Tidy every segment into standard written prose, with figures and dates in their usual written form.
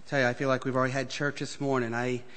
tell you, I feel like we've already had church this morning.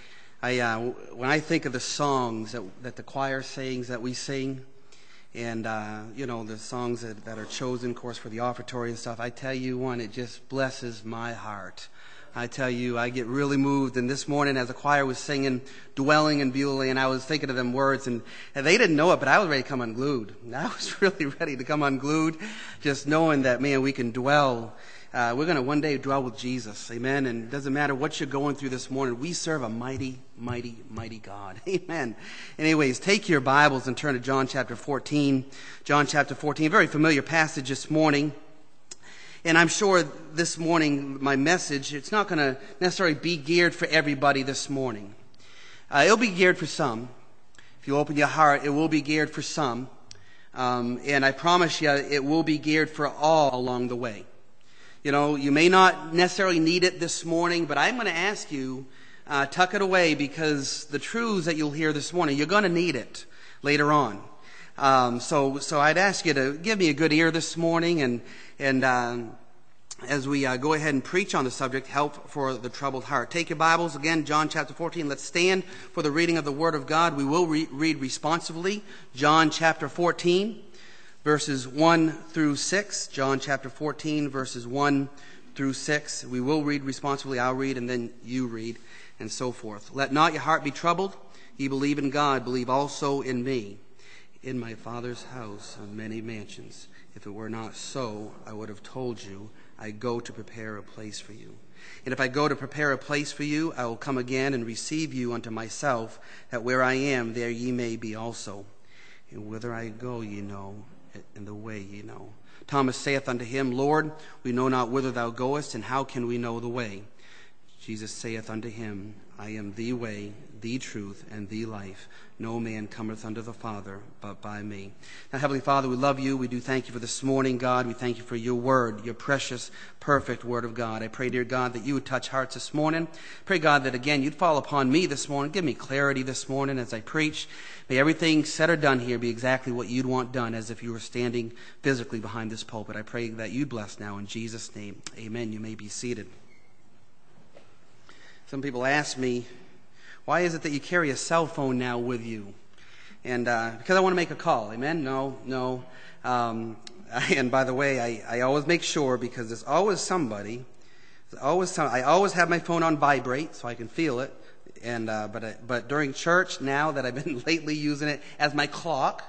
When I think of the songs that the choir sings, that we sing, and the songs that are chosen, of course, for the offertory and stuff, I tell you one, it just blesses my heart. I tell you, I get really moved. And this morning, as the choir was singing "Dwelling in Beulah," and I was thinking of them words, and they didn't know it, but I was ready to come unglued. I was really ready to come unglued, just knowing that, man, we can dwell. We're going to one day dwell with Jesus. Amen. And it doesn't matter what you're going through this morning. We serve a mighty, mighty, mighty God. Amen. Anyways, take your Bibles and turn to John chapter 14. John chapter 14, a very familiar passage this morning. And I'm sure this morning, my message, it's not going to necessarily be geared for everybody this morning. It'll be geared for some. If you open your heart, it will be geared for some. And I promise you, it will be geared for all along the way. You know, you may not necessarily need it this morning, but I'm going to ask you, tuck it away, because the truths that you'll hear this morning, you're going to need it later on. So I'd ask you to give me a good ear this morning, and as we go ahead and preach on the subject, help for the troubled heart. Take your Bibles again, John chapter 14. Let's stand for the reading of the Word of God. We will read responsively. John chapter 14. Verses 1 through 6, John chapter 14, verses 1 through 6. We will read responsibly. I'll read, and then you read, and so forth. Let not your heart be troubled. Ye believe in God, believe also in me. In my Father's house are many mansions. If it were not so, I would have told you, I go to prepare a place for you. And if I go to prepare a place for you, I will come again and receive you unto myself, that where I am, there ye may be also. And whither I go, ye know, and the way ye know. Thomas saith unto him, Lord, we know not whither thou goest, and how can we know the way? Jesus saith unto him, I am the way, the truth, and the life. No man cometh unto the Father but by me. Now, Heavenly Father, we love you. We do thank you for this morning, God. We thank you for your word, your precious, perfect word of God. I pray, dear God, that you would touch hearts this morning. Pray, God, that again you'd fall upon me this morning. Give me clarity this morning as I preach. May everything said or done here be exactly what you'd want done, as if you were standing physically behind this pulpit. I pray that you'd bless now in Jesus' name. Amen. You may be seated. Some people ask me, why is it that you carry a cell phone now with you? And because I want to make a call. Amen? No. And by the way, I always make sure, because there's always somebody. I always have my phone on vibrate so I can feel it. And but during church, now that I've been lately using it as my clock,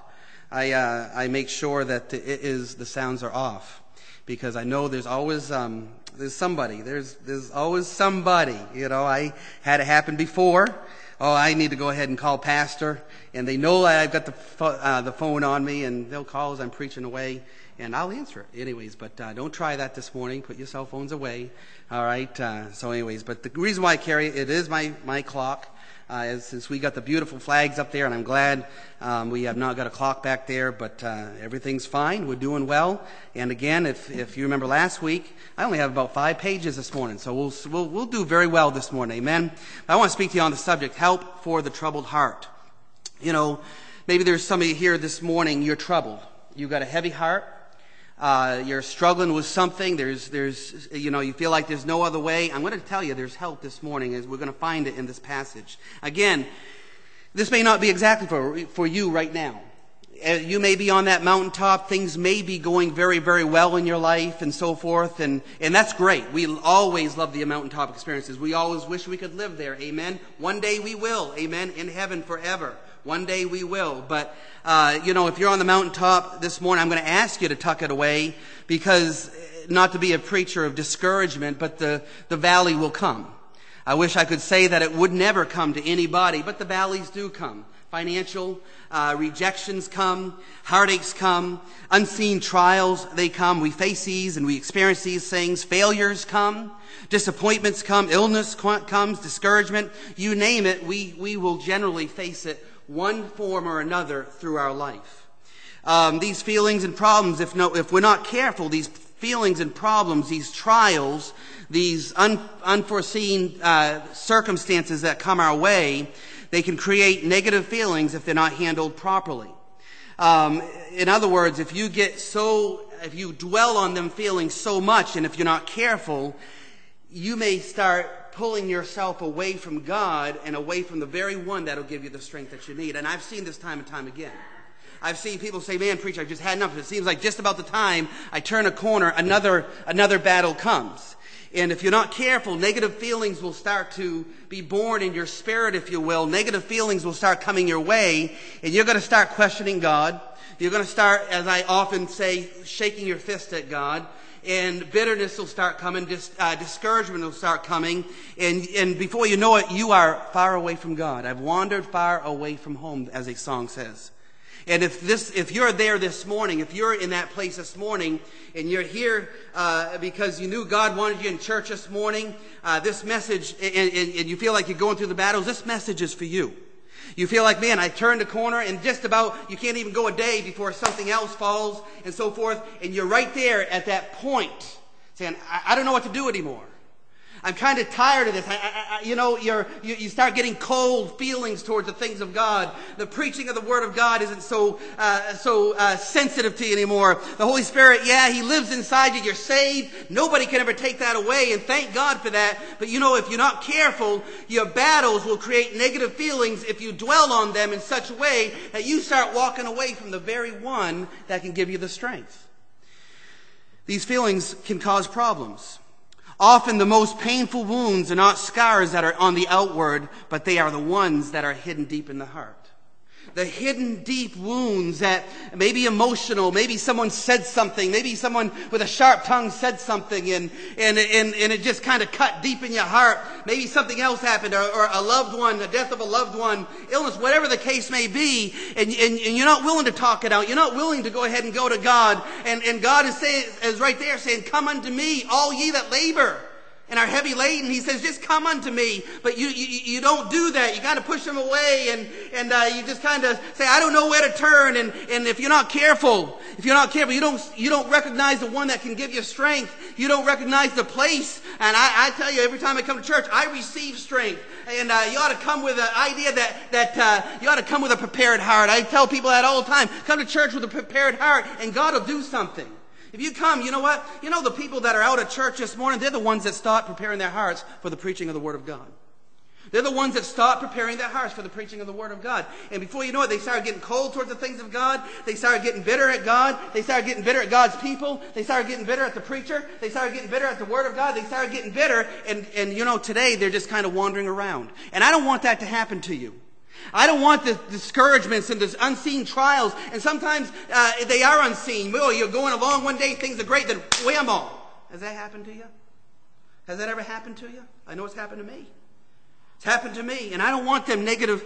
I make sure that the sounds are off, because I know there's always there's somebody. There's always somebody. You know, I had it happen before. Oh, I need to go ahead and call pastor, and they know I've got the phone on me, and they'll call as I'm preaching away, and I'll answer it anyways. But don't try that this morning. Put your cell phones away. All right. So anyways, but the reason why I carry it is my clock. Since we got the beautiful flags up there, and I'm glad we have not got a clock back there, but everything's fine. We're doing well. And again, if you remember last week, I only have about 5 pages this morning, so we'll do very well this morning. Amen. I want to speak to you on the subject, help for the troubled heart. You know, maybe there's somebody here this morning. You're troubled. You've got a heavy heart. You're struggling with something. There's you feel like there's no other way. I'm going to tell you there's help this morning, as we're going to find it in this passage. Again, this may not be exactly for you right now. You may be on that mountaintop. Things may be going very, very well in your life and so forth. And that's great. We always love the mountaintop experiences. We always wish we could live there. Amen. One day we will. Amen. In heaven forever. One day we will. But, if you're on the mountaintop this morning, I'm going to ask you to tuck it away, because not to be a preacher of discouragement, but the valley will come. I wish I could say that it would never come to anybody, but the valleys do come. Financial rejections come, heartaches come, unseen trials, they come. We face these and we experience these things. Failures come, disappointments come, illness comes, discouragement. You name it, we will generally face it one form or another through our life. These feelings and problems, if we're not careful, these feelings and problems, these trials, these unforeseen circumstances that come our way, they can create negative feelings if they're not handled properly. In other words, if you dwell on them feeling so much, and if you're not careful, you may start pulling yourself away from God and away from the very one that'll give you the strength that you need. And I've seen this time and time again. I've seen people say, man, preacher, I've just had enough. It seems like just about the time I turn a corner, another battle comes. And if you're not careful, negative feelings will start to be born in your spirit, if you will. Negative feelings will start coming your way, and you're going to start questioning God. You're going to start, as I often say, shaking your fist at God. And bitterness will start coming, discouragement will start coming, and before you know it, you are far away from God. I've wandered far away from home, as a song says. And if you're there this morning, if you're in that place this morning, and you're here because you knew God wanted you in church this morning, this message, and you feel like you're going through the battles, this message is for you. You feel like, man, I turned a corner, and just about, you can't even go a day before something else falls, and so forth, and you're right there at that point, saying, I don't know what to do anymore. I'm kind of tired of this. You start getting cold feelings towards the things of God. The preaching of the Word of God isn't so sensitive to you anymore. The Holy Spirit, He lives inside you. You're saved. Nobody can ever take that away, and thank God for that. But if you're not careful, your battles will create negative feelings if you dwell on them in such a way that you start walking away from the very one that can give you the strength. These feelings can cause problems. Often the most painful wounds are not scars that are on the outward, but they are the ones that are hidden deep in the heart. The hidden deep wounds that may be emotional, maybe someone said something, maybe someone with a sharp tongue said something and it just kind of cut deep in your heart. Maybe something else happened or a loved one, the death of a loved one, illness, whatever the case may be, and you're not willing to talk it out. You're not willing to go ahead and go to God. And God is right there saying, come unto me, all ye that labor and are heavy laden. He says, just come unto me. But you don't do that. You kind of push them away and you just kind of say, I don't know where to turn. And if you're not careful, you don't recognize the one that can give you strength. You don't recognize the place. And I tell you, every time I come to church, I receive strength. And you ought to come with an idea that you ought to come with a prepared heart. I tell people that all the time. Come to church with a prepared heart and God will do something. If you come, you know what? The people that are out of church this morning, they're the ones that start preparing their hearts for the preaching of the Word of God. They're the ones that start preparing their hearts for the preaching of the Word of God. And before you know it, they start getting cold towards the things of God. They start getting bitter at God. They start getting bitter at God's people. They start getting bitter at the preacher. They start getting bitter at the Word of God. They start getting bitter. And today they're just kind of wandering around. And I don't want that to happen to you. I don't want the discouragements and the unseen trials. And sometimes they are unseen. Well, you're going along one day, things are great, then whammo. Has that happened to you? Has that ever happened to you? I know it's happened to me. It's happened to me. And I don't want them negative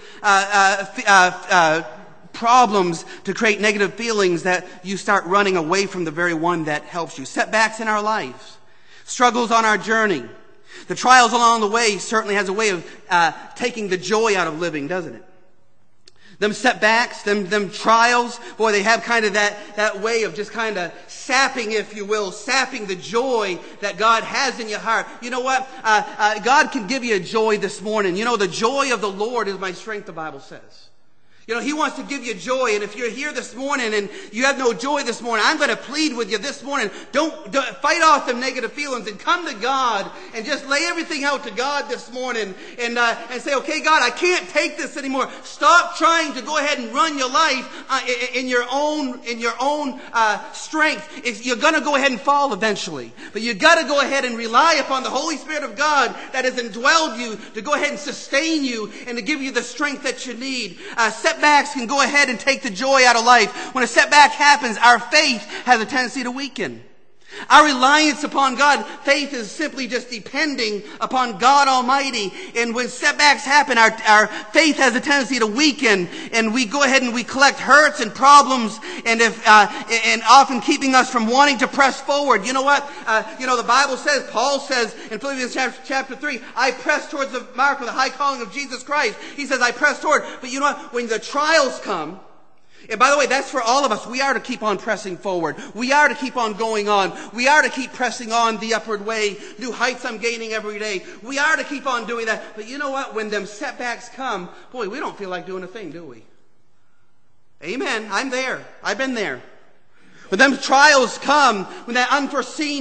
problems to create negative feelings that you start running away from the very one that helps you. Setbacks in our lives. Struggles on our journey. The trials along the way certainly has a way of taking the joy out of living, doesn't it? Them setbacks, them trials, boy, they have kind of that way of just kind of sapping, if you will, sapping the joy that God has in your heart. You know what? God can give you a joy this morning. The joy of the Lord is my strength, the Bible says. He wants to give you joy. And if you're here this morning and you have no joy this morning, I'm going to plead with you this morning. Don't fight off them negative feelings and come to God and just lay everything out to God this morning and say, okay, God, I can't take this anymore. Stop trying to go ahead and run your life in your own strength. You're going to go ahead and fall eventually. But you got to go ahead and rely upon the Holy Spirit of God that has indwelled you to go ahead and sustain you and to give you the strength that you need. Setbacks can go ahead and take the joy out of life. When a setback happens, our faith has a tendency to weaken. Our reliance upon God, faith is simply just depending upon God Almighty. And when setbacks happen, our faith has a tendency to weaken, and we go ahead and we collect hurts and problems, and often keeping us from wanting to press forward. You know what? The Bible says, Paul says in Philippians chapter 3, I press towards the mark of the high calling of Jesus Christ. He says, I press toward. But you know what? When the trials come, and by the way, that's for all of us. We are to keep on pressing forward. We are to keep on going on. We are to keep pressing on the upward way. New heights I'm gaining every day. We are to keep on doing that. But you know what? When them setbacks come, boy, we don't feel like doing a thing, do we? Amen. I'm there. I've been there. When them trials come, when that unforeseen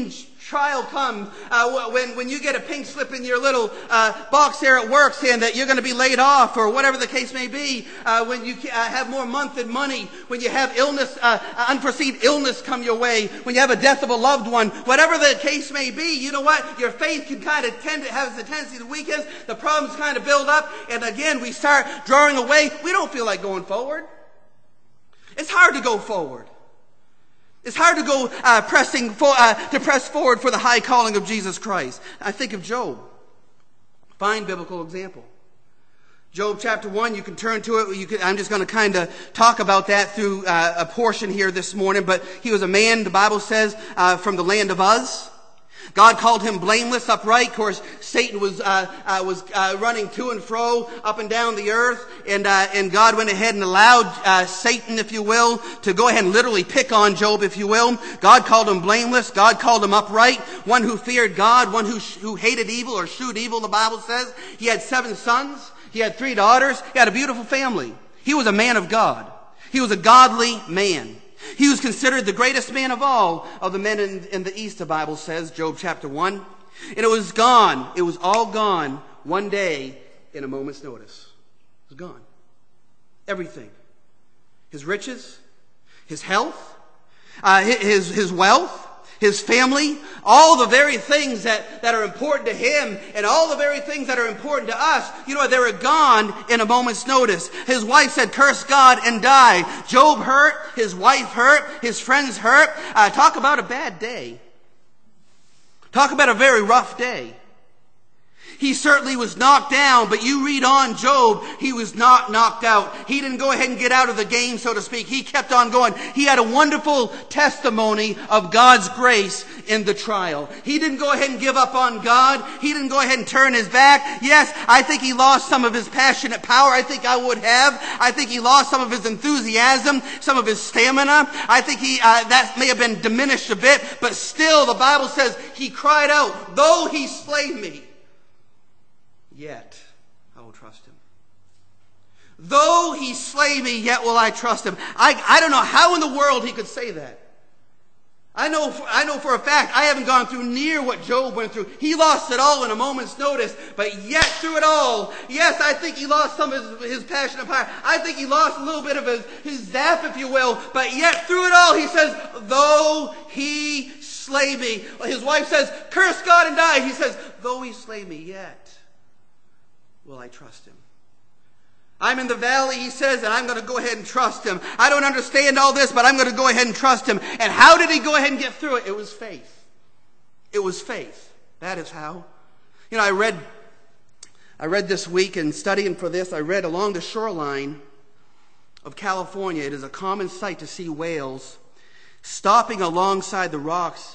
trial comes, when you get a pink slip in your little box there at work saying that you're going to be laid off or whatever the case may be, when you have more month than money, when you have illness, unforeseen illness come your way, when you have a death of a loved one, whatever the case may be, you know what? Your faith can kind of has a tendency to weaken. The problems kind of build up, and again we start drawing away. We don't feel like going forward. It's hard to go forward. It's hard to go to press forward for the high calling of Jesus Christ. I think of Job. Fine biblical example. Job chapter 1, you can turn to it. I'm just going to kind of talk about that through a portion here this morning. But he was a man, the Bible says, from the land of Uz. God called him blameless, upright. Of course, Satan was running to and fro, up and down the earth, and God went ahead and allowed Satan, if you will, to go ahead and literally pick on Job, if you will. God called him blameless. God called him upright. One who feared God. One who hated evil or shewed evil. The Bible says he had 7 sons. He had 3 daughters. He had a beautiful family. He was a man of God. He was a godly man. He was considered the greatest man of all of the men in the East, the Bible says, Job chapter 1. And it was gone. It was all gone one day in a moment's notice. It was gone. Everything. His riches, his health, his wealth, his family, all the very things that are important to him and all the very things that are important to us, you know, they were gone in a moment's notice. His wife said, curse God and die. Job hurt, his wife hurt, his friends hurt. Talk about a bad day. Talk about a very rough day. He certainly was knocked down, but you read on Job, he was not knocked out. He didn't go ahead and get out of the game, so to speak. He kept on going. He had a wonderful testimony of God's grace in the trial. He didn't go ahead and give up on God. He didn't go ahead and turn his back. Yes, I think he lost some of his passionate power. I think I would have. I think he lost some of his enthusiasm, some of his stamina. I think that may have been diminished a bit, but still the Bible says he cried out, though he slay me, yet I will trust him. Though he slay me, yet will I trust him. I don't know how in the world he could say that. I know for a fact I haven't gone through near what Job went through. He lost it all in a moment's notice, but yet through it all, yes, I think he lost some of his passion and fire. I think he lost a little bit of his zap, if you will, but yet through it all, he says, though he slay me. His wife says, curse God and die. He says, though he slay me, yet will I trust him. I'm in the valley, he says, and I'm going to go ahead and trust him. I don't understand all this, but I'm going to go ahead and trust him. And how did he go ahead and get through it? It was faith. It was faith. That is how. You know, I read this week, and studying for this, I read along the shoreline of California, it is a common sight to see whales stopping alongside the rocks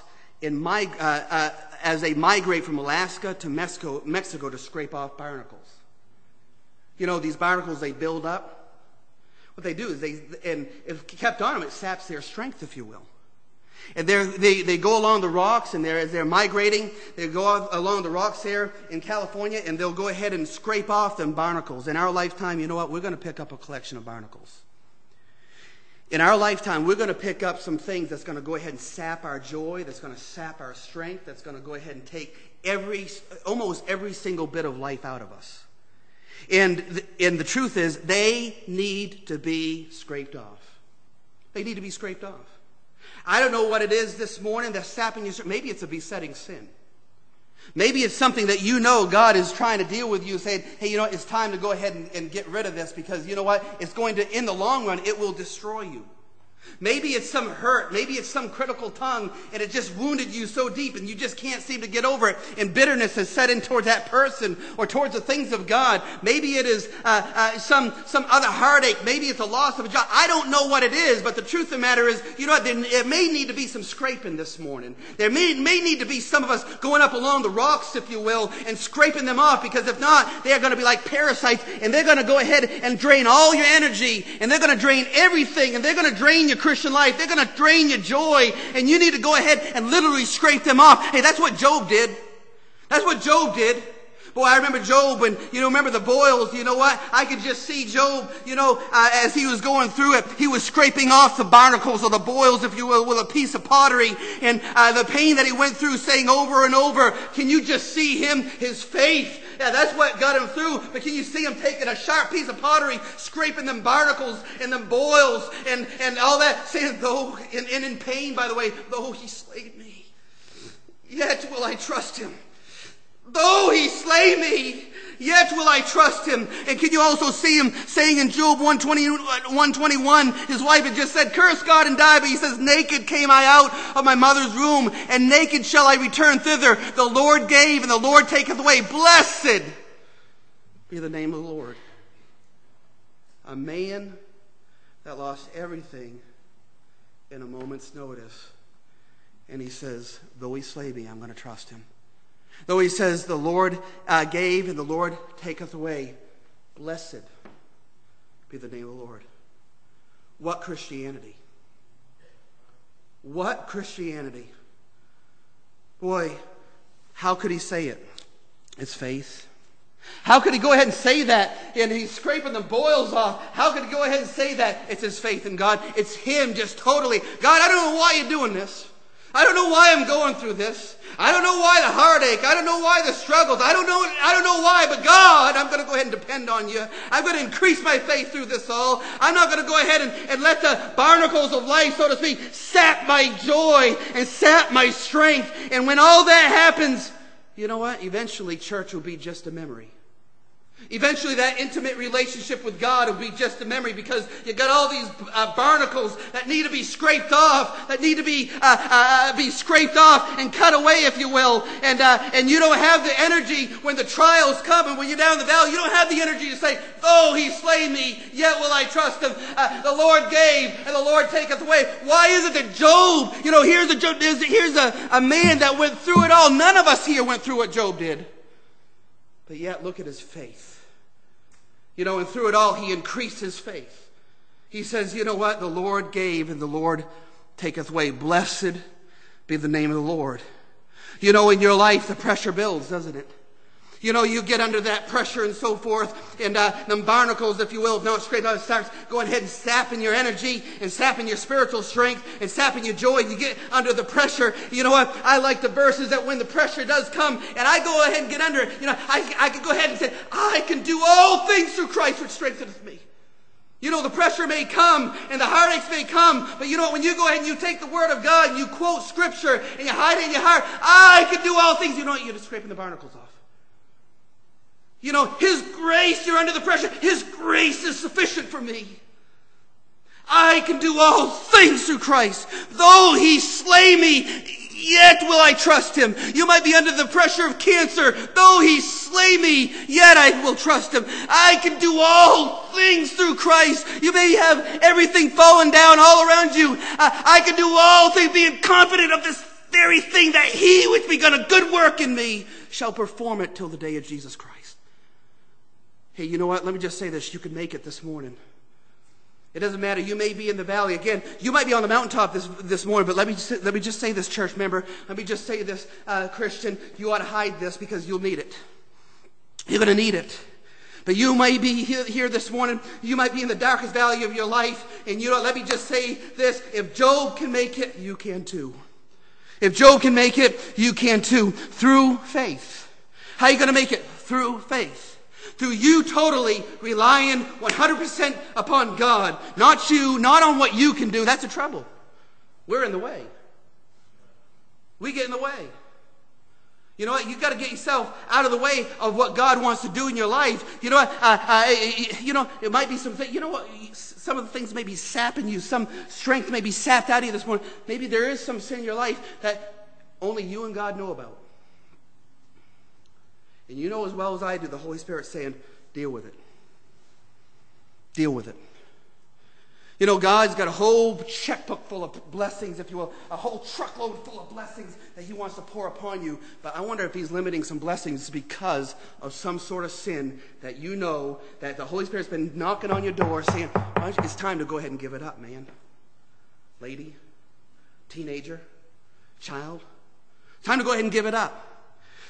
as they migrate from Alaska to Mexico to scrape off barnacles. You know, these barnacles they build up. What they do is and if kept on them, it saps their strength, if you will. And they go along the rocks, and as they're migrating, they go along the rocks there in California, and they'll go ahead and scrape off them barnacles. In our lifetime, you know what? We're going to pick up a collection of barnacles. In our lifetime, we're going to pick up some things that's going to go ahead and sap our joy, that's going to sap our strength, that's going to go ahead and take almost every single bit of life out of us. And the truth is, they need to be scraped off. They need to be scraped off. I don't know what it is this morning that's sapping your strength. Maybe it's a besetting sin. Maybe it's something that you know God is trying to deal with you, saying, hey, you know, it's time to go ahead and get rid of this because you know what? It's going to, in the long run, it will destroy you. Maybe it's some hurt. Maybe it's some critical tongue and it just wounded you so deep and you just can't seem to get over it. And bitterness has set in towards that person or towards the things of God. Maybe it is some other heartache. Maybe it's a loss of a job. I don't know what it is, but the truth of the matter is, you know what? There may need to be some scraping this morning. There may need to be some of us going up along the rocks, if you will, and scraping them off, because if not, they are going to be like parasites and they're going to go ahead and drain all your energy and they're going to drain everything and they're going to drain your Christian life. They're going to drain your joy, and you need to go ahead and literally scrape them off. Hey, that's what Job did. That's what Job did. Boy, I remember Job, and remember the boils. You know what? I could just see Job, as he was going through it, he was scraping off the barnacles or the boils, if you will, with a piece of pottery. And the pain that he went through, saying over and over, can you just see him, his faith? Yeah, that's what got him through. But can you see him taking a sharp piece of pottery, scraping them barnacles and them boils and all that, saying, though, and in pain, by the way, though he slayed me, yet will I trust him. Though he slay me, yet will I trust him. And can you also see him saying in Job 121, his wife had just said, curse God and die. But he says, naked came I out of my mother's womb, and naked shall I return thither. The Lord gave, and the Lord taketh away. Blessed be the name of the Lord. A man that lost everything in a moment's notice. And he says, though he slay me, I'm going to trust him. Though he says, the Lord gave and the Lord taketh away. Blessed be the name of the Lord. What Christianity? What Christianity? Boy, how could he say it? It's faith. How could he go ahead and say that? And he's scraping the boils off. How could he go ahead and say that? It's his faith in God. It's him just totally. God, I don't know why you're doing this. I don't know why I'm going through this. I don't know why the heartache. I don't know why the struggles. I don't know why, but God, I'm going to go ahead and depend on you. I'm going to increase my faith through this all. I'm not going to go ahead and let the barnacles of life, so to speak, sap my joy and sap my strength. And when all that happens, you know what? Eventually, church will be just a memory. Eventually, that intimate relationship with God will be just a memory, because you got all these barnacles that need to be scraped off, that need to be scraped off and cut away, if you will. And you don't have the energy when the trials come, and when you're down in the valley, you don't have the energy to say, though he slay me, yet will I trust him. The Lord gave, and the Lord taketh away. Why is it that Job, here's a man that went through it all. None of us here went through what Job did. But yet, look at his faith. And through it all, he increased his faith. He says, you know what? The Lord gave and the Lord taketh away. Blessed be the name of the Lord. In your life, the pressure builds, doesn't it? You get under that pressure and so forth, and them barnacles, if you will, now straight out, starts going ahead and sapping your energy and sapping your spiritual strength and sapping your joy. You get under the pressure. You know what? I like the verses that when the pressure does come and I go ahead and get under it, I can go ahead and say, I can do all things through Christ which strengtheneth me. The pressure may come and the heartaches may come, but when you go ahead and you take the word of God and you quote scripture and you hide it in your heart, I can do all things. You're just scraping the barnacles off. His grace, you're under the pressure. His grace is sufficient for me. I can do all things through Christ. Though he slay me, yet will I trust him. You might be under the pressure of cancer. Though he slay me, yet I will trust him. I can do all things through Christ. You may have everything falling down all around you. I can do all things, being confident of this very thing, that he which begun a good work in me shall perform it till the day of Jesus Christ. Hey, you know what? Let me just say this. You can make it this morning. It doesn't matter. You may be in the valley. Again, you might be on the mountaintop this morning, but let me just say this, church member. Let me just say this, Christian. You ought to hide this, because you'll need it. You're going to need it. But you may be here this morning. You might be in the darkest valley of your life. And let me just say this. If Job can make it, you can too. If Job can make it, you can too. Through faith. How are you going to make it? Through faith. Through you totally relying 100% upon God. Not you, not on what you can do. That's the trouble. We're in the way. We get in the way. You know what? You've got to get yourself out of the way of what God wants to do in your life. You know what? It might be some things. You know what? Some of the things may be sapping you. Some strength may be sapped out of you this morning. Maybe there is some sin in your life that only you and God know about. And you know as well as I do, the Holy Spirit's saying, deal with it. Deal with it. God's got a whole checkbook full of blessings, if you will, a whole truckload full of blessings that he wants to pour upon you. But I wonder if he's limiting some blessings because of some sort of sin that that the Holy Spirit's been knocking on your door saying, it's time to go ahead and give it up, man. Lady, teenager, child. Time to go ahead and give it up.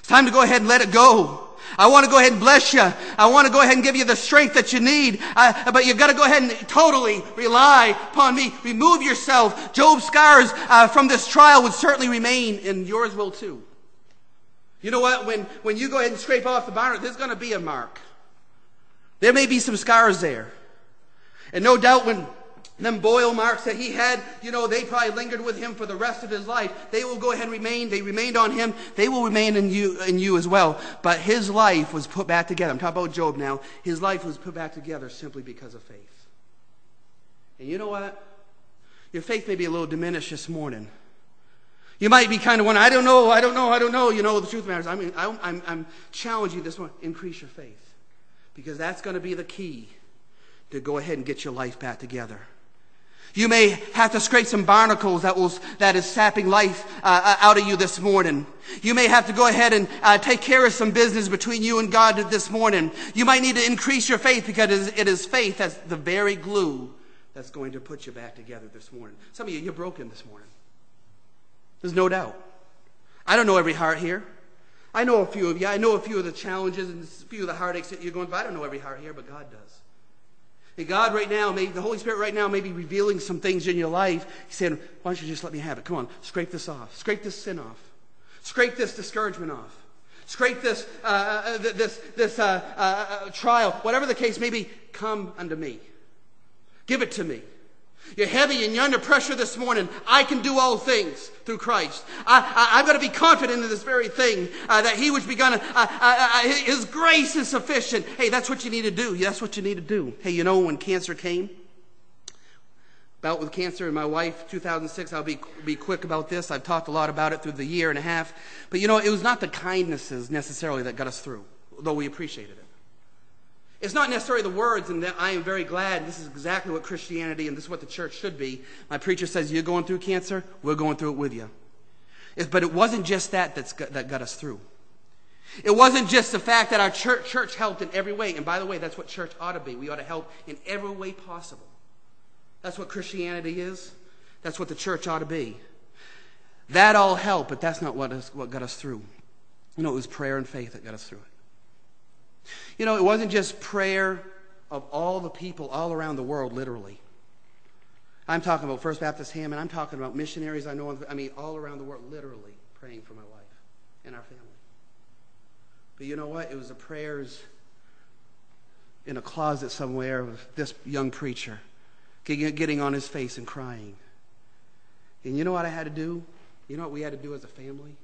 It's time to go ahead and let it go. I want to go ahead and bless you. I want to go ahead and give you the strength that you need. But you've got to go ahead and totally rely upon me. Remove yourself. Job's scars from this trial would certainly remain, and yours will too. You know what? When you go ahead and scrape off the barn, there's going to be a mark. There may be some scars there. And no doubt when them boil marks that he had, they probably lingered with him for the rest of his life. They will go ahead and remain. They remained on him. They will remain in you as well. But his life was put back together. I'm talking about Job now. His life was put back together simply because of faith. And you know what? Your faith may be a little diminished this morning. You might be kind of wondering, I don't know. The truth matters. I'm challenging you this morning. Increase your faith. Because that's going to be the key to go ahead and get your life back together. You may have to scrape some barnacles that is sapping life out of you this morning. You may have to go ahead and take care of some business between you and God this morning. You might need to increase your faith because it is faith that's the very glue that's going to put you back together this morning. Some of you're broken this morning. There's no doubt. I don't know every heart here. I know a few of you. I know a few of the challenges and a few of the heartaches that you're going through. I don't know every heart here, but God does. And God right now, the Holy Spirit right now may be revealing some things in your life. He's saying, why don't you just let me have it? Come on, scrape this off. Scrape this sin off. Scrape this discouragement off. Scrape this trial. Whatever the case may be, come unto me. Give it to me. You're heavy and you're under pressure this morning. I can do all things through Christ. I've got to be confident in this very thing, that He which begun, His grace is sufficient. Hey, that's what you need to do. That's what you need to do. Hey, when cancer came, bout with cancer, and my wife, 2006, I'll be quick about this. I've talked a lot about it through the year and a half. But it was not the kindnesses necessarily that got us through, though we appreciated it. It's not necessarily the words, and I am very glad. This is exactly what Christianity and this is what the church should be. My preacher says, you're going through cancer, we're going through it with you. But it wasn't just that got us through. It wasn't just the fact that our church helped in every way. And by the way, that's what church ought to be. We ought to help in every way possible. That's what Christianity is. That's what the church ought to be. That all helped, but that's not what got us through. It was prayer and faith that got us through it. It wasn't just prayer of all the people all around the world, literally. I'm talking about First Baptist Hammond. I'm talking about missionaries all around the world, literally praying for my wife and our family. But you know what? It was the prayers in a closet somewhere of this young preacher getting on his face and crying. And you know what I had to do? You know what we had to do as a family?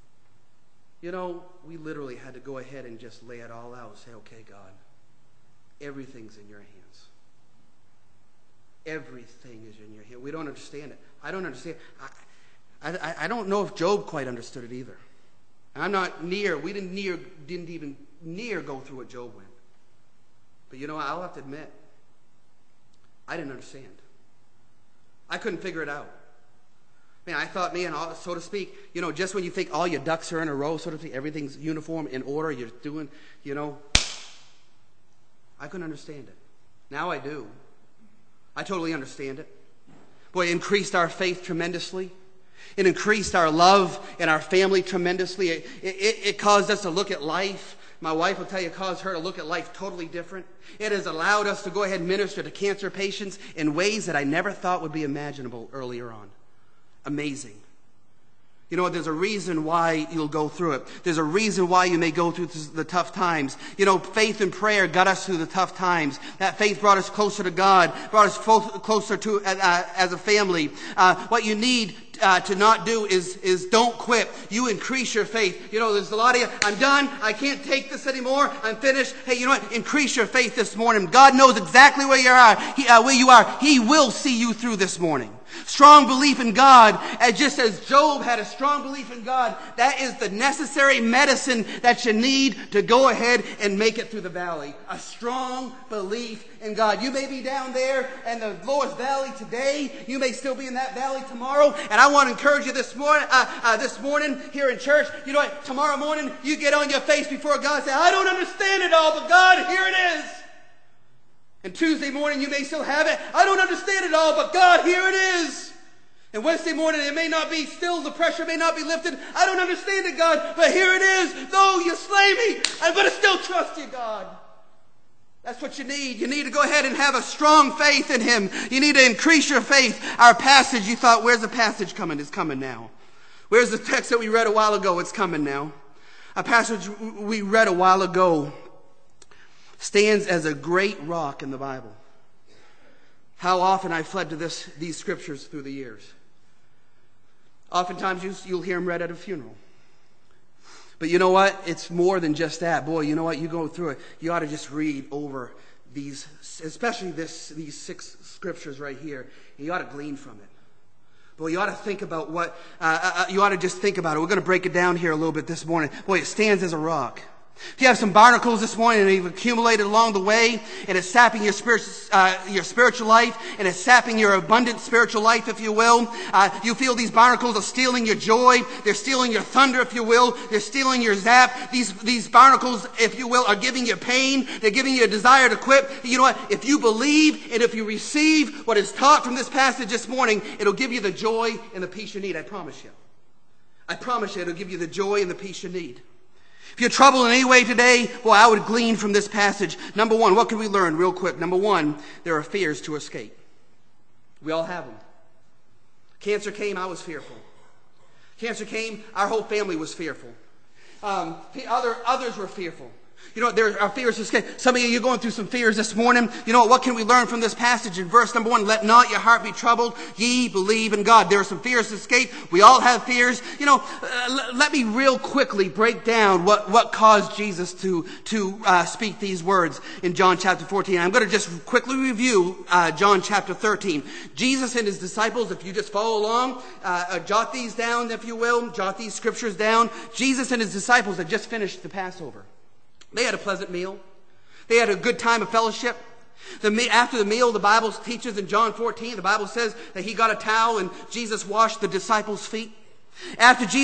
We literally had to go ahead and just lay it all out and say, okay, God, everything's in your hands. Everything is in your hands. We don't understand it. I don't understand. I don't know if Job quite understood it either. We didn't even near go through what Job went. But I'll have to admit, I didn't understand. I couldn't figure it out. I thought, so to speak, just when you think all your ducks are in a row, so to speak, everything's uniform, in order, you're doing, I couldn't understand it. Now I do. I totally understand it. Boy, it increased our faith tremendously. It increased our love and our family tremendously. It caused us to look at life. My wife will tell you it caused her to look at life totally different. It has allowed us to go ahead and minister to cancer patients in ways that I never thought would be imaginable earlier on. Amazing. There's a reason why you'll go through it. There's a reason why you may go through the tough times. Faith and prayer got us through the tough times. That faith brought us closer to God, brought us closer to as a family. What you need to not do is don't quit. You increase your faith. There's a lot of you, I'm done. I can't take this anymore. I'm finished. Hey, you know what? Increase your faith this morning. God knows exactly where you are. He will see you through this morning. Strong belief in God, just as Job had a strong belief in God, that is the necessary medicine that you need to go ahead and make it through the valley. A strong belief in God. You may be down there in the lowest valley today. You may still be in that valley tomorrow. And I want to encourage you this morning here in church. You know what? Tomorrow morning, you get on your face before God and say, I don't understand it all, but God, here it is. And Tuesday morning, you may still have it. I don't understand it all, but God, here it is. And Wednesday morning, it may not be still, the pressure may not be lifted. I don't understand it, God, but here it is. Though you slay me, I'm going to still trust you, God. That's what you need. You need to go ahead and have a strong faith in him. You need to increase your faith. Our passage, you thought, where's the passage coming? It's coming now. Where's the text that we read a while ago? It's coming now. A passage we read a while ago stands as a great rock in the Bible. How often I fled to these scriptures through the years. Oftentimes you'll hear them read at a funeral. But you know what? It's more than just that. Boy, you know what? You go through it. You ought to just read over these, especially these 6 scriptures right here. You ought to glean from it. Boy, you ought to think about you ought to just think about it. We're going to break it down here a little bit this morning. Boy, it stands as a rock. If you have some barnacles this morning and you've accumulated along the way and it's sapping your spiritual life and it's sapping your abundant spiritual life, if you will, you feel these barnacles are stealing your joy. They're stealing your thunder, if you will. They're stealing your zap. These barnacles, if you will, are giving you pain. They're giving you a desire to quit. You know what? If you believe and if you receive what is taught from this passage this morning, it'll give you the joy and the peace you need. I promise you. I promise you it'll give you the joy and the peace you need. If you're troubled in any way today, well, I would glean from this passage. Number one, what can we learn real quick? Number one, there are fears to escape. We all have them. Cancer came, I was fearful. Cancer came, our whole family was fearful. Others were fearful. You know, there are fears to escape. Some of you are going through some fears this morning. You know, what can we learn from this passage? In verse number 1, let not your heart be troubled. Ye believe in God. There are some fears to escape. We all have fears. You know, let me real quickly break down what caused Jesus to speak these words in John chapter 14. I'm going to just quickly review John chapter 13. Jesus and his disciples, if you just follow along, jot these down, if you will, jot these scriptures down. Jesus and his disciples had just finished the Passover. They had a pleasant meal. They had a good time of fellowship. After the meal, the Bible teaches in John 14, the Bible says that he got a towel and Jesus washed the disciples' feet. After he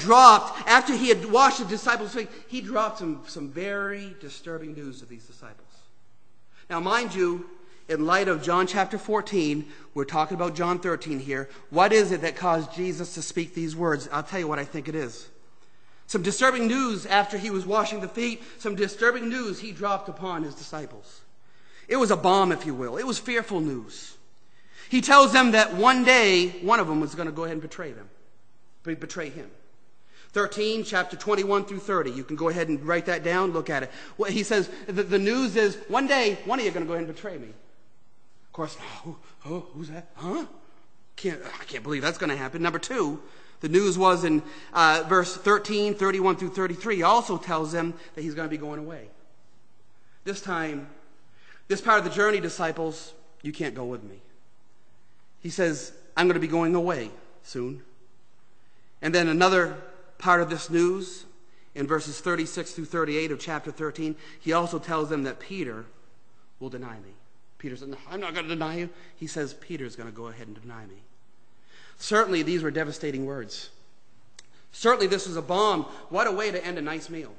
had washed the disciples' feet, he dropped some very disturbing news to these disciples. Now, mind you, in light of John chapter 14, we're talking about John 13 here. What is it that caused Jesus to speak these words? I'll tell you what I think it is. Some disturbing news after he was washing the feet. Some disturbing news he dropped upon his disciples. It was a bomb, if you will. It was fearful news. He tells them that one day, one of them was going to go ahead and betray him. 13, chapter 21 through 30. You can go ahead and write that down, look at it. Well, he says, the news is, one day, one of you are going to go ahead and betray me. Of course, who's that? Huh? I can't believe that's going to happen. Number 2, the news was in verse 13, 31 through 33. He also tells them that he's going to be going away. This time, this part of the journey, disciples, you can't go with me. He says, I'm going to be going away soon. And then another part of this news, in verses 36 through 38 of chapter 13, he also tells them that Peter will deny me. Peter said, no, I'm not going to deny you. He says, Peter's going to go ahead and deny me. Certainly, these were devastating words. Certainly, this was a bomb. What a way to end a nice meal.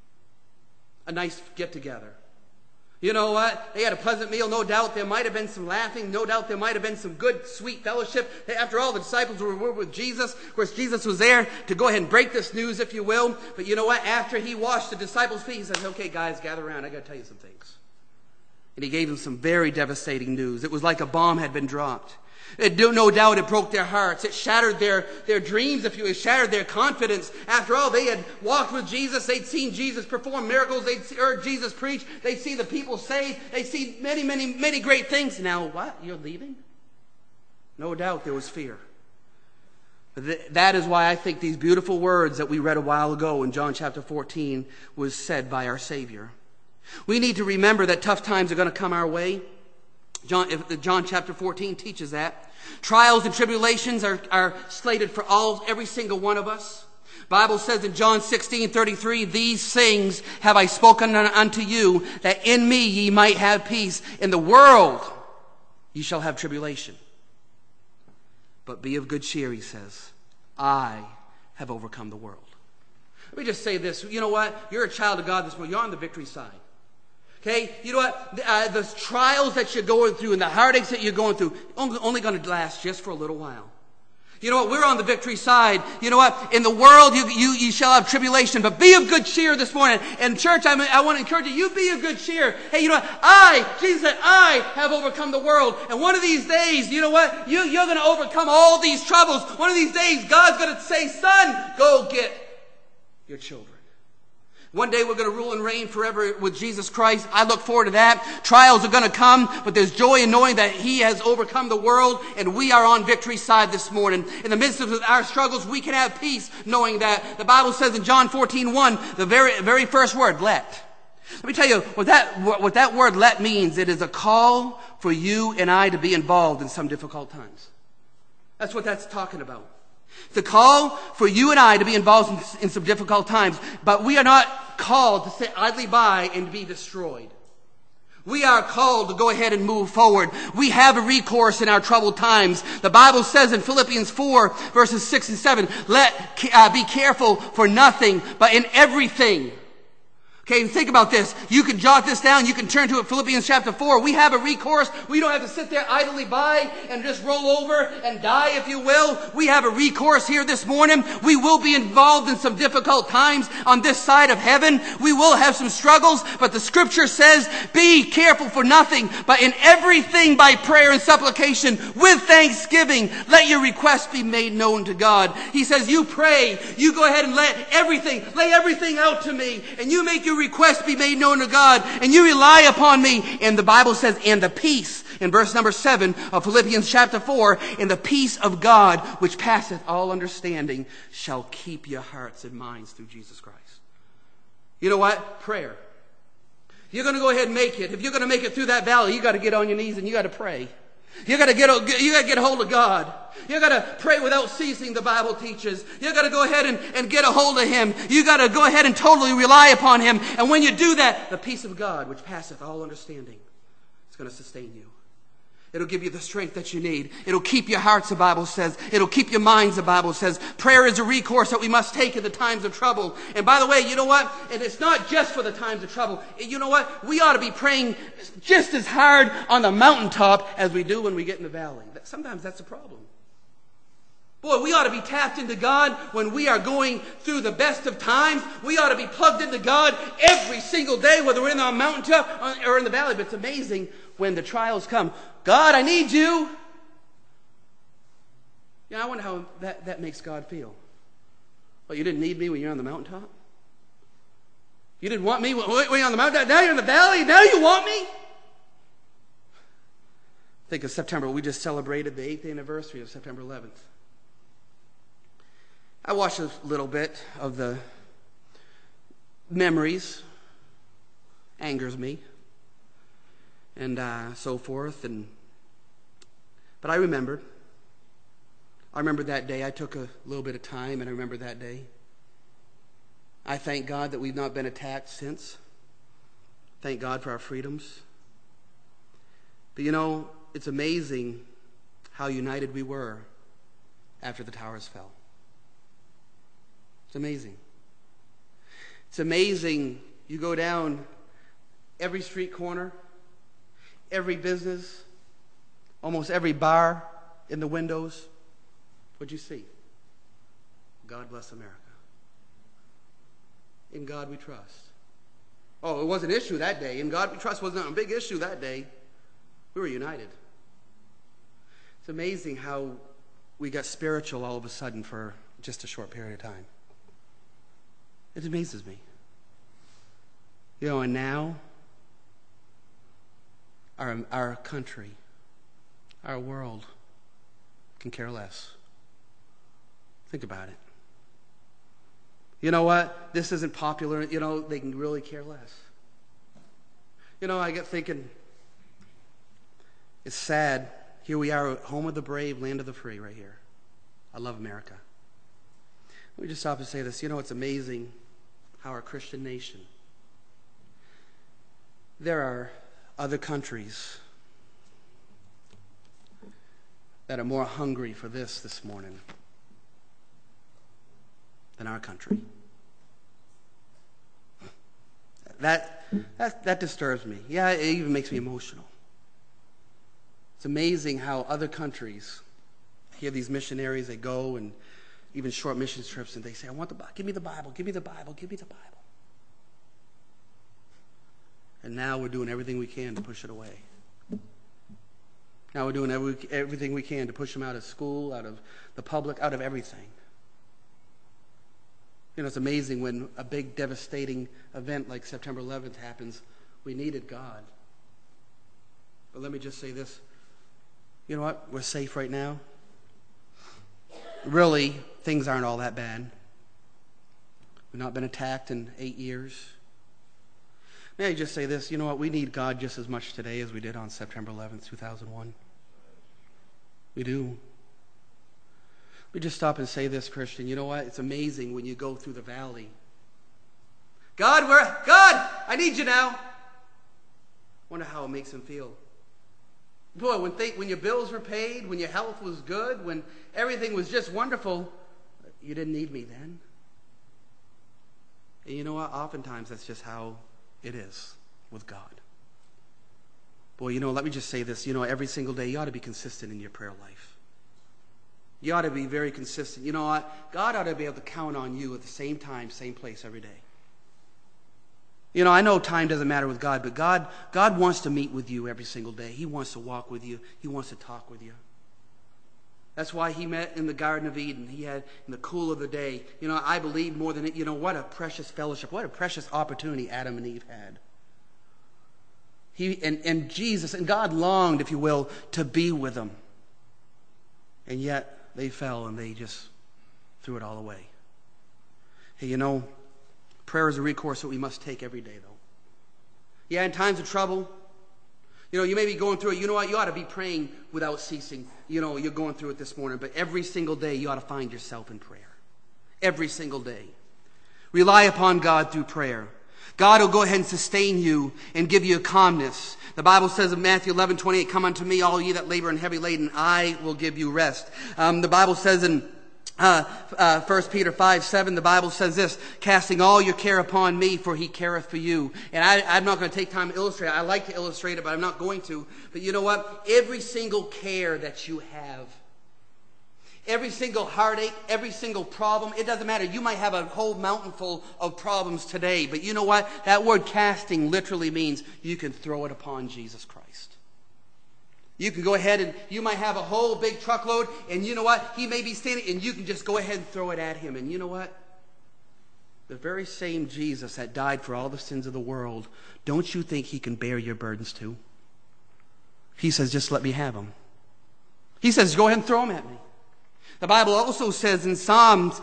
A nice get-together. You know what? They had a pleasant meal. No doubt there might have been some laughing. No doubt there might have been some good, sweet fellowship. After all, the disciples were with Jesus. Of course, Jesus was there to go ahead and break this news, if you will. But you know what? After he washed the disciples' feet, he says, okay, guys, gather around. I got to tell you some things. And he gave them some very devastating news. It was like a bomb had been dropped. No doubt it broke their hearts. It shattered their dreams, if you will. It shattered their confidence. After all, they had walked with Jesus. They'd seen Jesus perform miracles. They'd heard Jesus preach. They'd see the people saved. They'd see many, many, many great things. Now, what? You're leaving? No doubt there was fear. But that is why I think these beautiful words that we read a while ago in John chapter 14 was said by our Savior. We need to remember that tough times are going to come our way. John chapter 14 teaches that. Trials and tribulations are slated for every single one of us. Bible says in John 16:33, these things have I spoken unto you, that in me ye might have peace. In the world ye shall have tribulation. But be of good cheer, he says. I have overcome the world. Let me just say this. You know what? You're a child of God this morning. You're on the victory side. Okay, you know what? The trials that you're going through and the heartaches that you're going through only going to last just for a little while. You know what? We're on the victory side. You know what? In the world, you shall have tribulation, but be of good cheer this morning. And church, I want to encourage you be of good cheer. Hey, you know what? Jesus said, I have overcome the world. And one of these days, you know what? You're going to overcome all these troubles. One of these days, God's going to say, son, go get your children. One day we're going to rule and reign forever with Jesus Christ. I look forward to that. Trials are going to come, but there's joy in knowing that He has overcome the world, and we are on victory's side this morning. In the midst of our struggles, we can have peace knowing that. The Bible says in John 14:1, the very first word, let. Let me tell you what that word let means. It is a call for you and I to be involved in some difficult times. That's what that's talking about. It's a call for you and I to be involved in some difficult times, but we are not called to sit idly by and be destroyed. We are called to go ahead and move forward. We have a recourse in our troubled times. The Bible says in Philippians 4, verses 6 and 7, be careful for nothing, but in everything. Okay, think about this. You can jot this down. You can turn to it, Philippians chapter 4. We have a recourse. We don't have to sit there idly by and just roll over and die, if you will. We have a recourse here this morning. We will be involved in some difficult times on this side of heaven. We will have some struggles, but the scripture says, be careful for nothing, but in everything by prayer and supplication with thanksgiving, let your requests be made known to God. He says, you pray, you go ahead and lay everything out to me, and you make your request be made known to God, and you rely upon me. And the Bible says, and the peace, in verse number 7 of Philippians chapter 4, and the peace of God, which passeth all understanding, shall keep your hearts and minds through Jesus Christ. You know what? Prayer. If you're going to go ahead and make it, if you're going to make it through that valley, you got to get on your knees and you got to pray. You got to get a hold of God. You got to pray without ceasing, the Bible teaches. You got to go ahead and get a hold of Him. You got to go ahead and totally rely upon Him. And when you do that, the peace of God, which passeth all understanding, is going to sustain you. It'll give you the strength that you need. It'll keep your hearts, the Bible says. It'll keep your minds, the Bible says. Prayer is a recourse that we must take in the times of trouble. And by the way, you know what? And it's not just for the times of trouble. You know what? We ought to be praying just as hard on the mountaintop as we do when we get in the valley. Sometimes that's a problem. Boy, we ought to be tapped into God when we are going through the best of times. We ought to be plugged into God every single day, whether we're in the mountaintop or in the valley. But it's amazing when the trials come. God, I need you. You know, I wonder how that makes God feel. Well, you didn't need me when you're on the mountaintop? You didn't want me when you're on the mountaintop? Now you're in the valley? Now you want me? Think of September. We just celebrated the 8th anniversary of September 11th. I watched a little bit of the memories. Angers me. And so forth. But I remembered that day. I took a little bit of time and I remember that day. I thank God that we've not been attacked since. Thank God for our freedoms. But you know, it's amazing how united we were after the towers fell. It's amazing. It's amazing. You go down every street corner, every business, almost every bar in the windows. What'd you see? God bless America. In God we trust. Oh, it was an issue that day. In God we trust wasn't a big issue that day. We were united. It's amazing how we got spiritual all of a sudden for just a short period of time. It amazes me. You know, and now our country, our world can care less. Think about it. You know what? This isn't popular. You know, they can really care less. You know, I get thinking, it's sad. Here we are, home of the brave, land of the free, right here. I love America. Let me just stop and say this. You know, it's amazing how our Christian nation, there are other countries that are more hungry for this morning than our country. That disturbs me. Yeah, it even makes me emotional. It's amazing how other countries hear these missionaries, they go and even short mission trips, and they say, I want the Bible, give me the Bible, give me the Bible, give me the Bible. And now we're doing everything we can to push it away. Now we're doing everything we can to push them out of school, out of the public, out of everything. You know, it's amazing when a big devastating event like September 11th happens, we needed God. But let me just say this. You know what? We're safe right now. Really, things aren't all that bad. We've not been attacked in 8 years. May I just say this? You know what? We need God just as much today as we did on September 11th, 2001. We do. We just stop and say this, Christian. You know what? It's amazing when you go through the valley. God, I need you now. Wonder how it makes him feel. Boy, when your bills were paid, when your health was good, when everything was just wonderful, you didn't need me then. And you know what? Oftentimes that's just how it is with God. Boy, you know, let me just say this. You know, every single day you ought to be consistent in your prayer life. You ought to be very consistent. You know what? God ought to be able to count on you at the same time, same place every day. You know, I know time doesn't matter with God, but God wants to meet with you every single day. He wants to walk with you. He wants to talk with you. That's why he met in the Garden of Eden. He had in the cool of the day. You know, I believe more than it. You know, what a precious fellowship. What a precious opportunity Adam and Eve had. And Jesus and God longed, if you will, to be with them. And yet they fell and they just threw it all away. Hey, you know, prayer is a recourse that we must take every day, though. Yeah, in times of trouble, you know, you may be going through it. You know what? You ought to be praying without ceasing. You know, you're going through it this morning. But every single day, you ought to find yourself in prayer. Every single day. Rely upon God through prayer. God will go ahead and sustain you and give you a calmness. The Bible says in Matthew 11:28, come unto me, all ye that labor and heavy laden, I will give you rest. The Bible says in 1 Peter 5:7, the Bible says this, casting all your care upon me, for he careth for you. And I'm not going to take time to illustrate it. I like to illustrate it, but I'm not going to. But you know what? Every single care that you have, every single heartache, every single problem, it doesn't matter. You might have a whole mountain full of problems today, but you know what? That word casting literally means you can throw it upon Jesus Christ. You can go ahead and you might have a whole big truckload, and you know what? He may be standing, and you can just go ahead and throw it at him. And you know what? The very same Jesus that died for all the sins of the world, don't you think he can bear your burdens too? He says, just let me have them. He says, go ahead and throw them at me. The Bible also says in Psalms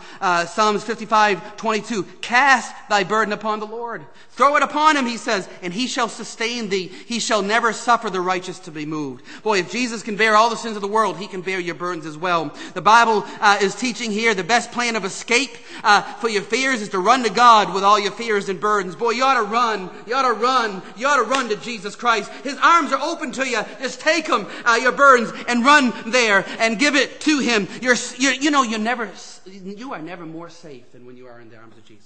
55:22, cast thy burden upon the Lord. Throw it upon him, he says, and he shall sustain thee. He shall never suffer the righteous to be moved. Boy, if Jesus can bear all the sins of the world, he can bear your burdens as well. The Bible is teaching here the best plan of escape for your fears is to run to God with all your fears and burdens. Boy, you ought to run. You ought to run. You ought to run to Jesus Christ. His arms are open to you. Just take him, your burdens, and run there and give it to him. You are never more safe than when you are in the arms of Jesus.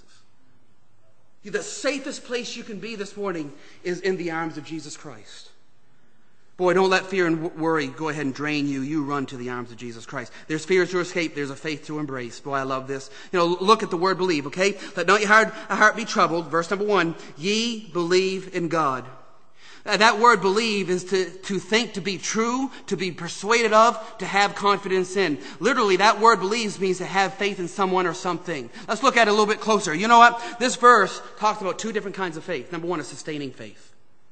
The safest place you can be this morning is in the arms of Jesus Christ. Boy, don't let fear and worry go ahead and drain you. You run to the arms of Jesus Christ. There's fears to escape. There's a faith to embrace. Boy, I love this. You know, look at the word believe, okay? Let not your heart be troubled. Verse number 1, ye believe in God. That word believe is to think, to be true, to be persuaded of, to have confidence in. Literally, that word believes means to have faith in someone or something. Let's look at it a little bit closer. You know what? This verse talks about two different kinds of faith. Number 1 is sustaining faith.